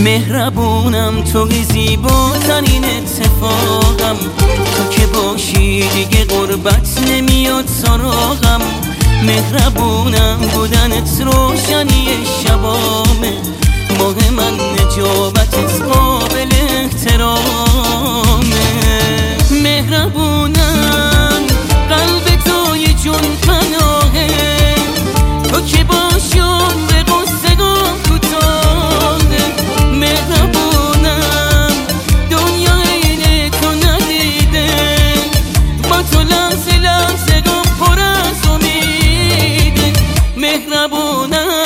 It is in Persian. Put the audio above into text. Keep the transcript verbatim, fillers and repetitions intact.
مهربونم توی زیباترین اتفاقم، تو که باشی دیگه غربت نمیاد سراغم. مهربونم بودنت روشنی شبامه، ماه من نجابتت قابل احترامه. مهربونم قلب توی جون پناهه، تو که باشی عمر قصه‌گاه کوتاهه. مهربونم دنیا عین تو ندیده، با تو لحظه لحظه گم پر از امیده. مهربونم